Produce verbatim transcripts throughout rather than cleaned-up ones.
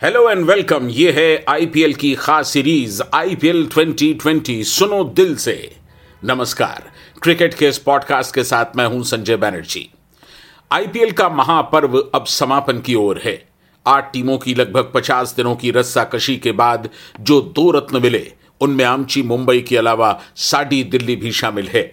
Hello and welcome. ये है IPL की खास सीरीज आईपीएल ट्वेंटी ट्वेंटी सुनो दिल से। नमस्कार, क्रिकेट के इस पॉडकास्ट के साथ मैं हूं संजय बैनर्जी। आईपीएल का महापर्व अब समापन की ओर है। आठ टीमों की लगभग पचास दिनों की रस्साकशी के बाद जो दो रत्न मिले, उनमें आमची मुंबई के अलावा साडी दिल्ली भी शामिल है।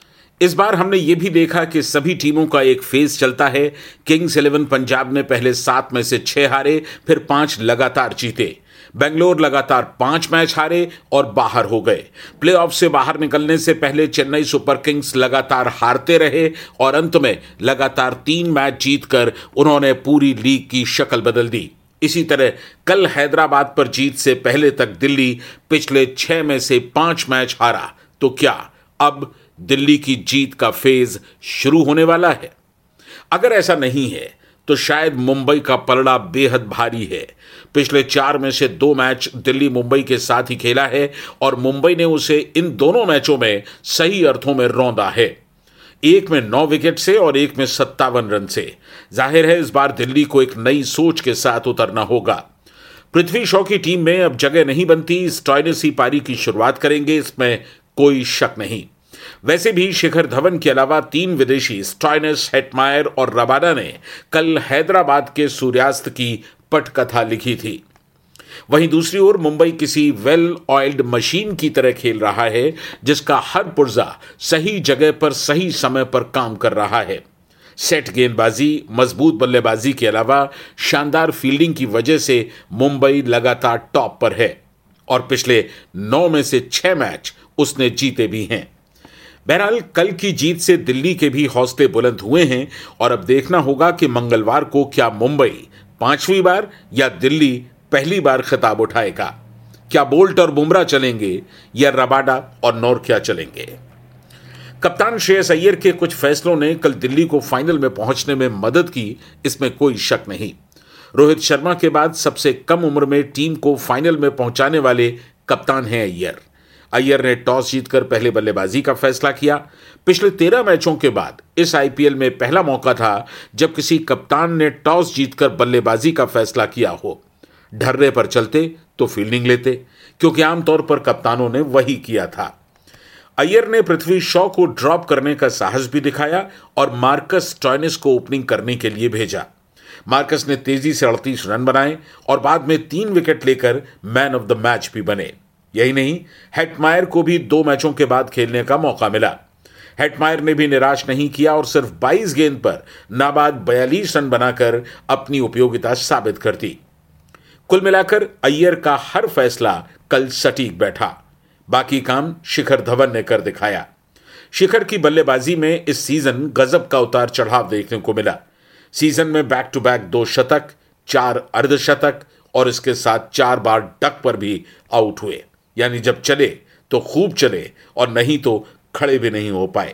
इस बार हमने ये भी देखा कि सभी टीमों का एक फेज चलता है। किंग्स इलेवन पंजाब ने पहले सात में से छह हारे, फिर पांच लगातार जीते। बेंगलोर लगातार पांच मैच हारे और बाहर हो गए। प्लेऑफ से बाहर निकलने से पहले चेन्नई सुपर किंग्स लगातार हारते रहे और अंत में लगातार तीन मैच जीतकर उन्होंने पूरी लीग की शक्ल बदल दी। इसी तरह कल हैदराबाद पर जीत से पहले तक दिल्ली पिछले छह में से पांच मैच हारा। तो क्या अब दिल्ली की जीत का फेज शुरू होने वाला है? अगर ऐसा नहीं है तो शायद मुंबई का पलड़ा बेहद भारी है। पिछले चार में से दो मैच दिल्ली मुंबई के साथ ही खेला है और मुंबई ने उसे इन दोनों मैचों में सही अर्थों में रौंदा है। एक में नौ विकेट से और एक में सत्तावन रन से। जाहिर है इस बार दिल्ली को एक नई सोच के साथ उतरना होगा। पृथ्वी शॉ की टीम में अब जगह नहीं बनती। स्टॉइनिस ही पारी की शुरुआत करेंगे, इसमें कोई शक नहीं। वैसे भी शिखर धवन के अलावा तीन विदेशी स्टॉइनिस, हेटमायर और रबाडा ने कल हैदराबाद के सूर्यास्त की पटकथा लिखी थी। वहीं दूसरी ओर मुंबई किसी वेल ऑयल्ड मशीन की तरह खेल रहा है, जिसका हर पुर्जा सही जगह पर सही समय पर काम कर रहा है। सेट गेंदबाजी, मजबूत बल्लेबाजी के अलावा शानदार फील्डिंग की वजह से मुंबई लगातार टॉप पर है और पिछले नौ में से छह मैच उसने जीते भी हैं। बहरहाल कल की जीत से दिल्ली के भी हौसले बुलंद हुए हैं और अब देखना होगा कि मंगलवार को क्या मुंबई पांचवी बार या दिल्ली पहली बार खिताब उठाएगा। क्या बोल्ट और बुमराह चलेंगे या रबाडा और नोरकिया चलेंगे? कप्तान श्रेयस अय्यर के कुछ फैसलों ने कल दिल्ली को फाइनल में पहुंचने में मदद की, इसमें कोई शक नहीं। रोहित शर्मा के बाद सबसे कम उम्र में टीम को फाइनल में पहुंचाने वाले कप्तान हैं अय्यर। अय्यर ने टॉस जीतकर पहले बल्लेबाजी का फैसला किया। पिछले तेरह मैचों के बाद इस आईपीएल में पहला मौका था जब किसी कप्तान ने टॉस जीतकर बल्लेबाजी का फैसला किया हो। ढर्रे पर चलते तो फील्डिंग लेते, क्योंकि आमतौर पर कप्तानों ने वही किया था। अय्यर ने पृथ्वी शॉ को ड्रॉप करने का साहस भी दिखाया और मार्कस स्टॉइनिस को ओपनिंग करने के लिए भेजा। मार्कस ने तेजी से अड़तीस रन बनाए और बाद में तीन विकेट लेकर मैन ऑफ द मैच भी बने। यही नहीं, हेटमायर को भी दो मैचों के बाद खेलने का मौका मिला। हेटमायर ने भी निराश नहीं किया और सिर्फ बाईस गेंद पर नाबाद बयालीस रन बनाकर अपनी उपयोगिता साबित कर दी। कुल मिलाकर अय्यर का हर फैसला कल सटीक बैठा। बाकी काम शिखर धवन ने कर दिखाया। शिखर की बल्लेबाजी में इस सीजन गजब का उतार चढ़ाव देखने को मिला। सीजन में बैक टू बैक दो शतक, चार अर्धशतक और इसके साथ चार बार डक पर भी आउट हुए। यानी जब चले तो खूब चले और नहीं तो खड़े भी नहीं हो पाए।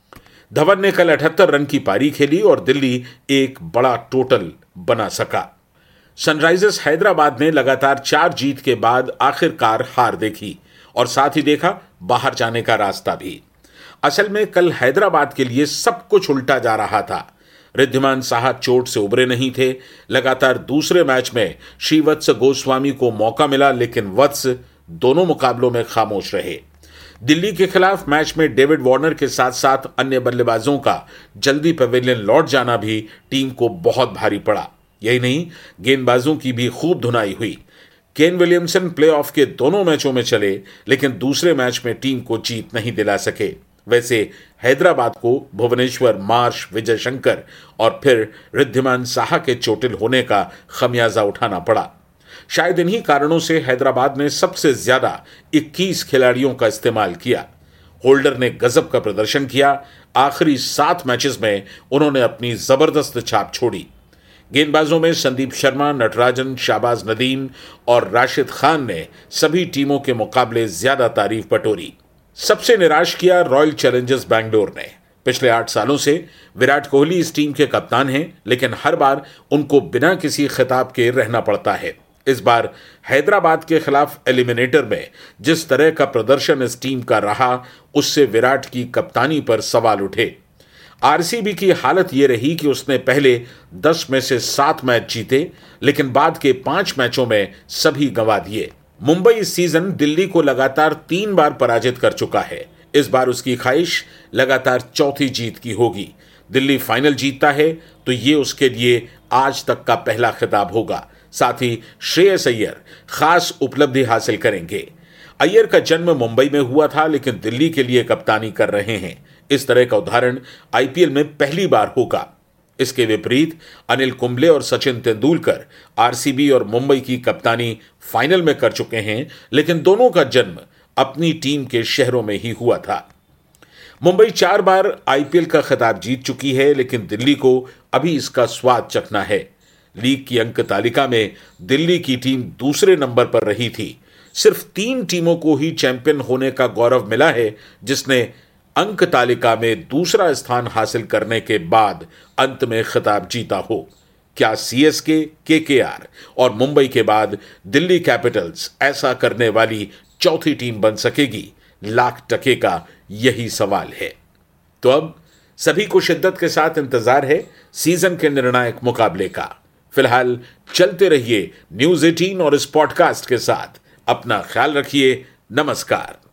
धवन ने कल अठहत्तर रन की पारी खेली और दिल्ली एक बड़ा टोटल बना सका। सनराइजर्स हैदराबाद ने लगातार चार जीत के बाद आखिरकार हार देखी और साथ ही देखा बाहर जाने का रास्ता भी। असल में कल हैदराबाद के लिए सब कुछ उल्टा जा रहा था। रिद्धिमान साहा चोट से उबरे नहीं थे। लगातार दूसरे मैच में श्रीवत्स गोस्वामी को मौका मिला, लेकिन वत्स दोनों मुकाबलों में खामोश रहे। दिल्ली के खिलाफ मैच में डेविड वार्नर के साथ साथ अन्य बल्लेबाजों का जल्दी पवेलियन लौट जाना भी टीम को बहुत भारी पड़ा। यही नहीं, गेंदबाजों की भी खूब धुनाई हुई। केन विलियमसन प्लेऑफ के दोनों मैचों में चले, लेकिन दूसरे मैच में टीम को जीत नहीं दिला सके। वैसे हैदराबाद को भुवनेश्वर, मार्श, विजय शंकर और फिर रिद्धिमान साहा के चोटिल होने का खमियाजा उठाना पड़ा। शायद इन्हीं कारणों से हैदराबाद ने सबसे ज्यादा इक्कीस खिलाड़ियों का इस्तेमाल किया। होल्डर ने गजब का प्रदर्शन किया। आखिरी सात मैचेस में उन्होंने अपनी जबरदस्त छाप छोड़ी। गेंदबाजों में संदीप शर्मा, नटराजन, शाहबाज नदीम और राशिद खान ने सभी टीमों के मुकाबले ज्यादा तारीफ बटोरी। सबसे निराश किया रॉयल चैलेंजर्स बैंगलोर ने। पिछले आठ सालों से विराट कोहली इस टीम के कप्तान हैं, लेकिन हर बार उनको बिना किसी खिताब के रहना पड़ता है। इस बार हैदराबाद के खिलाफ एलिमिनेटर में जिस तरह का प्रदर्शन इस टीम का रहा, उससे विराट की कप्तानी पर सवाल उठे। आरसीबी की हालत यह रही कि उसने पहले दस में से सात मैच जीते, लेकिन बाद के पांच मैचों में सभी गंवा दिए। मुंबई इस सीजन दिल्ली को लगातार तीन बार पराजित कर चुका है। इस बार उसकी ख्वाहिश लगातार चौथी जीत की होगी। दिल्ली फाइनल जीतता है तो ये उसके लिए आज तक का पहला खिताब होगा। साथ ही श्रेयस अय्यर खास उपलब्धि हासिल करेंगे। अय्यर का जन्म मुंबई में हुआ था, लेकिन दिल्ली के लिए कप्तानी कर रहे हैं। इस तरह का उदाहरण आईपीएल में पहली बार होगा। इसके विपरीत अनिल कुंबले और सचिन तेंदुलकर आरसीबी और मुंबई की कप्तानी फाइनल में कर चुके हैं, लेकिन दोनों का जन्म अपनी टीम के शहरों में ही हुआ था। मुंबई चार बार आईपीएल का खिताब जीत चुकी है, लेकिन दिल्ली को अभी इसका स्वाद चखना है। लीग की अंक तालिका में दिल्ली की टीम दूसरे नंबर पर रही थी। सिर्फ तीन टीमों को ही चैंपियन होने का गौरव मिला है, जिसने अंक तालिका में दूसरा स्थान हासिल करने के बाद अंत में खिताब जीता हो। क्या सीएसके, केकेआर और मुंबई के बाद दिल्ली कैपिटल्स ऐसा करने वाली चौथी टीम बन सकेगी? लाख टके का यही सवाल है। तो अब सभी को शिद्दत के साथ इंतजार है सीजन के निर्णायक मुकाबले का। फिलहाल चलते रहिए न्यूज़ अठारह और इस पॉडकास्ट के साथ। अपना ख्याल रखिए। नमस्कार।